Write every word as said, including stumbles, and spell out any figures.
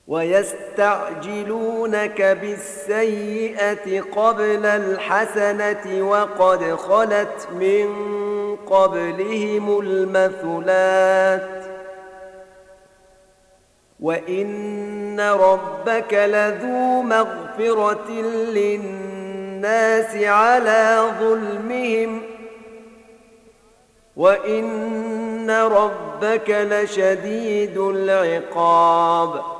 ويستعجلونك بالسيئة قبل الحسنة وقد خلت من قبلهم المثلات وإن ربك لذو مغفرة للناس على ظلمهم وإن ربك لشديد العقاب